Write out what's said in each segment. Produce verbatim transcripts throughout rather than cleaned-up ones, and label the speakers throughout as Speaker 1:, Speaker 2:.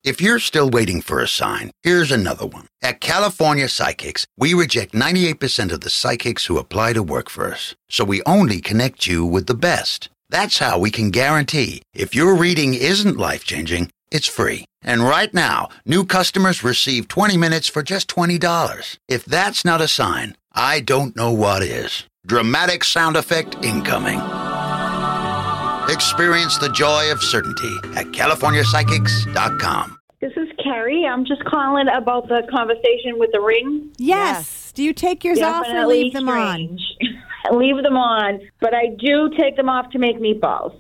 Speaker 1: If you're still waiting for a sign, here's another one. At California Psychics, we reject ninety-eight percent of the psychics who apply to work for us. So we only connect you with the best. That's how we can guarantee if your reading isn't life-changing, it's free. And right now, new customers receive twenty minutes for just twenty dollars. If that's not a sign, I don't know what is. Dramatic sound effect incoming. Experience the joy of certainty at california psychics dot com.
Speaker 2: This is Carrie. I'm just calling about the conversation with the ring.
Speaker 3: Yes.
Speaker 4: Yes.
Speaker 3: Do you take yours off or
Speaker 2: Definitely
Speaker 3: leave them
Speaker 2: strange. on? Leave them on, but I do take them off to make meatballs.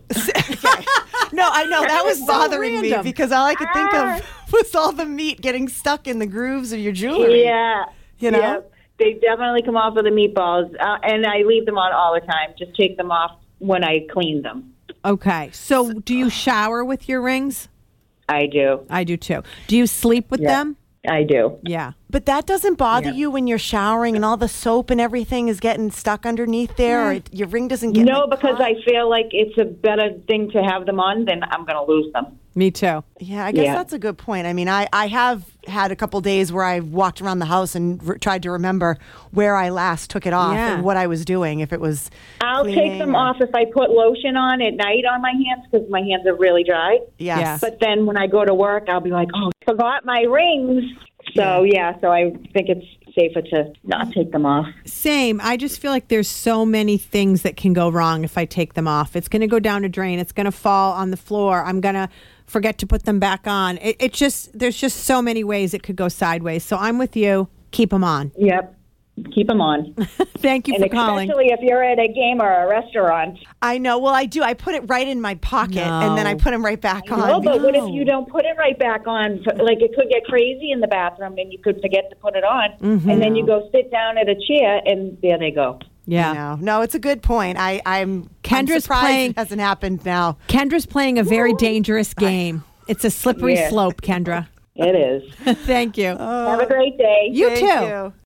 Speaker 4: No, I know. That was
Speaker 3: so
Speaker 4: bothering me
Speaker 3: random.
Speaker 4: because all I could think
Speaker 2: Ah.
Speaker 4: of was all the meat getting stuck in the grooves of your jewelry.
Speaker 2: Yeah.
Speaker 4: You know?
Speaker 2: Yeah. They definitely come off with the meatballs, uh, and I leave them on all the time. Just take them off when I clean them.
Speaker 3: Okay. So do you shower with your rings?
Speaker 2: I do.
Speaker 3: I do too. Do you sleep with
Speaker 2: Yeah.
Speaker 3: them?
Speaker 2: I do.
Speaker 3: Yeah.
Speaker 4: But that doesn't bother
Speaker 2: Yeah.
Speaker 4: you when you're showering and all the soap and everything is getting stuck underneath there, or it, your ring doesn't get
Speaker 2: No,
Speaker 4: like,
Speaker 2: because
Speaker 4: caught?
Speaker 2: I feel like it's a better thing to have them on than I'm going to lose them.
Speaker 3: Me too.
Speaker 4: Yeah, I guess
Speaker 2: Yeah.
Speaker 4: that's a good point. I mean, I, I have had a couple days where I walked around the house and re- tried to remember where I last took it off
Speaker 3: Yeah.
Speaker 4: and what I was doing, if it was
Speaker 2: I'll
Speaker 4: cleaning
Speaker 2: take them
Speaker 4: or-
Speaker 2: off if I put lotion on at night on my hands because my hands are really dry.
Speaker 4: Yes.
Speaker 3: Yeah.
Speaker 2: But then when I go to work, I'll be like, oh, I forgot my rings. So, yeah, so I think it's safer to not take them off.
Speaker 3: Same. I just feel like there's so many things that can go wrong if I take them off. It's going to go down a drain. It's going to fall on the floor. I'm going to forget to put them back on. It, it just, there's just so many ways it could go sideways. So I'm with you. Keep them on.
Speaker 2: Yep. Keep them on.
Speaker 3: Thank you
Speaker 2: And
Speaker 3: for calling.
Speaker 2: especially if you're at a game or a restaurant.
Speaker 4: I know. Well, I do. I put it right in my pocket and then I
Speaker 3: No.
Speaker 4: put them right back on.
Speaker 2: No, but what if
Speaker 3: No.
Speaker 2: you don't put it right back on? Like, it could get crazy in the bathroom and you could forget to put it on.
Speaker 3: Mm-hmm.
Speaker 2: And then you go sit down at a chair and there they go.
Speaker 3: Yeah.
Speaker 4: No, no, it's a good point. I, I'm, I'm
Speaker 3: Kendra's
Speaker 4: surprised
Speaker 3: playing-
Speaker 4: it hasn't happened now.
Speaker 3: Kendra's playing a very dangerous game. It's a slippery
Speaker 2: Yeah.
Speaker 3: slope, Kendra.
Speaker 2: It is.
Speaker 3: Thank you.
Speaker 2: Have a great day.
Speaker 3: you
Speaker 4: Thank
Speaker 3: too.
Speaker 4: you.